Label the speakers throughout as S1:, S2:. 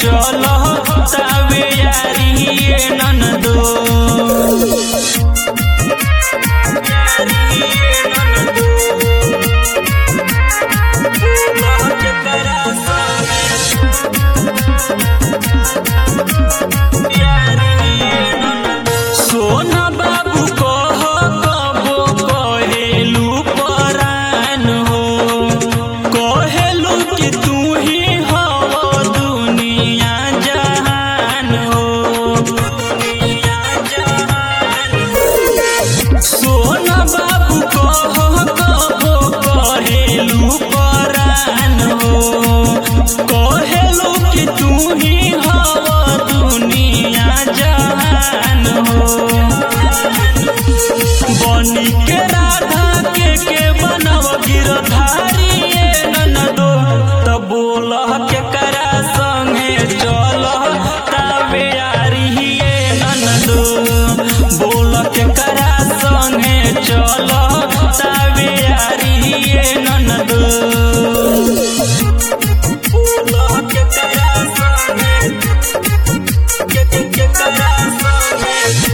S1: चलो तावे यारी ये ननदो सोना बाबू कह कबो कहेलू परान हो कहेलू कि तू ही हो दुनिया जहान हो सोना बाबू कह कबो कहेलू परान हो कहेलू कि तू ही हो दुनिया जहान हो बनी के राधा के बनव गिरधारी ये ननदो तब बोल के करा संगे चल तावे यारी ये ननदो बोल के करा संगे चल तावे यारी ये ननदो बोल के करा संगे के करा संगे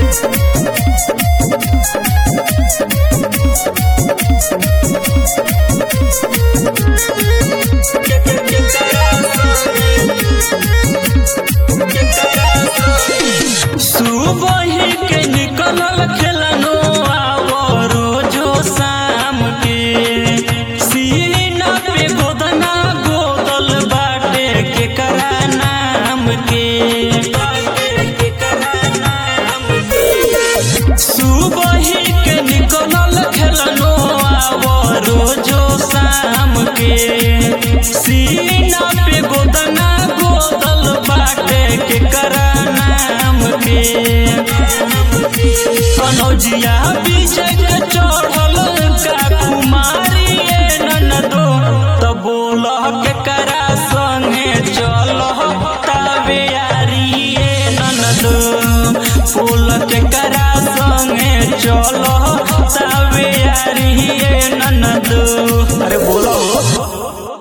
S1: सुबह के निकलल खेलनो आवरो जो शाम के सीना पे गोदना गोदल बाटे के करा नाम के सुबह के निकलल खेलनो आवरो जो शाम के सीना पे गोदना गोदल बाटे के करा नाम के कनौजिया विजय के चढ़ल का कुमारी ये ननदो तब बोल के करा संगे चल तावे यारी ये ननदो बोल के करा संगे चल तावे यारी ये ननदो अरे बोलो।